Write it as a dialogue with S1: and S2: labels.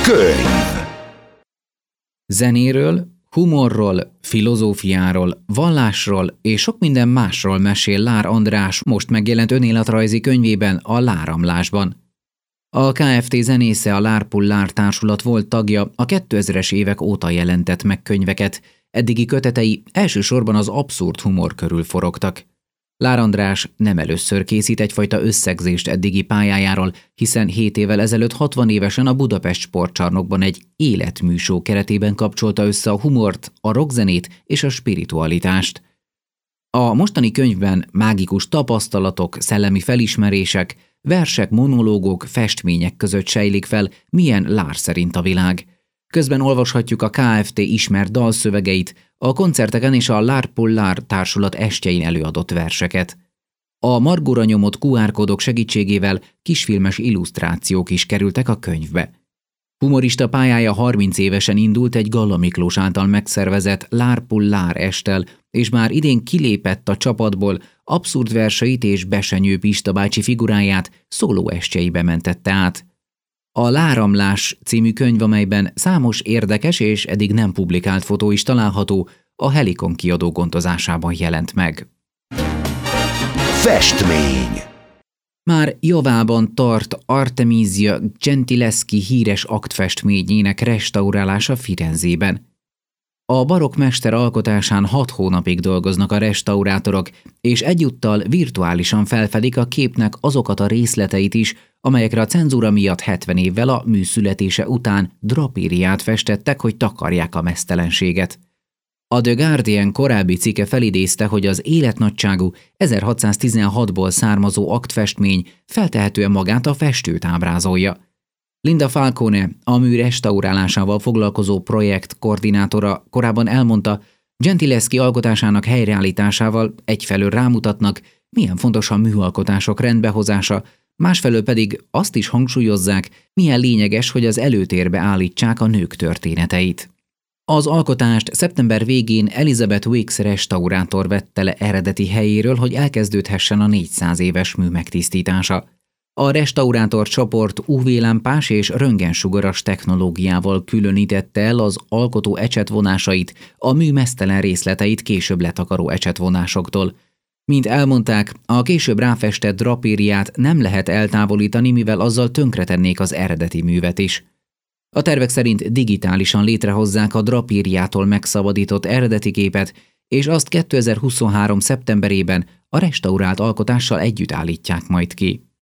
S1: Könyv.
S2: Zenéről, humorról, filozófiáról, vallásról és sok minden másról mesél Lár András most megjelent önéletrajzi könyvében, a Láramlásban. A Kft. Zenésze, a Lár-Pullár társulat volt tagja, a 2000-es évek óta jelentett meg könyveket, eddigi kötetei elsősorban az abszurd humor körül forogtak. Lár András nem először készít egyfajta összegzést eddigi pályájáról, hiszen 7 évvel ezelőtt 60 évesen a Budapest Sportcsarnokban egy életműshow keretében kapcsolta össze a humort, a rockzenét és a spiritualitást. A mostani könyvben mágikus tapasztalatok, szellemi felismerések, versek, monológok, festmények között sejlik fel, milyen Lár szerint a világ. Közben olvashatjuk a Kft. Ismert dalszövegeit, a koncerteken és a Lár-Pullár társulat estjein előadott verseket. A margóra nyomott QR-kódok segítségével kisfilmes illusztrációk is kerültek a könyvbe. Humorista pályája 30 évesen indult egy Galla Miklós által megszervezett Lár-Pullár esttel, és már idén kilépett a csapatból, abszurd verseit és Besenyő Pista bácsi figuráját szóló estjeibe mentette át. A Láramlás című könyv, amelyben számos érdekes és eddig nem publikált fotó is található, a Helikon kiadó gondozásában jelent meg.
S1: Festmény.
S2: Már javában tart Artemisia Gentileschi híres aktfestményének restaurálása Firenzében. A barokk mester alkotásán 6 hónapig dolgoznak a restaurátorok, és egyúttal virtuálisan felfedik a képnek azokat a részleteit is, amelyekre a cenzúra miatt 70 évvel a mű születése után drapériát festettek, hogy takarják a meztelenséget. A The Guardian korábbi cikke felidézte, hogy az életnagyságú 1616-ból származó aktfestmény feltehetően magát a festőt ábrázolja. Linda Falcone, a mű restaurálásával foglalkozó projekt koordinátora korábban elmondta, Gentileschi alkotásának helyreállításával egyfelől rámutatnak, milyen fontos a műalkotások rendbehozása, másfelől pedig azt is hangsúlyozzák, milyen lényeges, hogy az előtérbe állítsák a nők történeteit. Az alkotást szeptember végén Elizabeth Wicks restaurátor vette le eredeti helyéről, hogy elkezdődhessen a 400 éves mű megtisztítása. A restaurátor csoport UV-lámpás és röntgensugaras technológiával különítette el az alkotó ecsetvonásait, a mű meztelen részleteit később letakaró ecsetvonásoktól. Mint elmondták, a később ráfestett drapériát nem lehet eltávolítani, mivel azzal tönkretennék az eredeti művet is. A tervek szerint digitálisan létrehozzák a drapériától megszabadított eredeti képet, és azt 2023. szeptemberében a restaurált alkotással együtt állítják majd ki.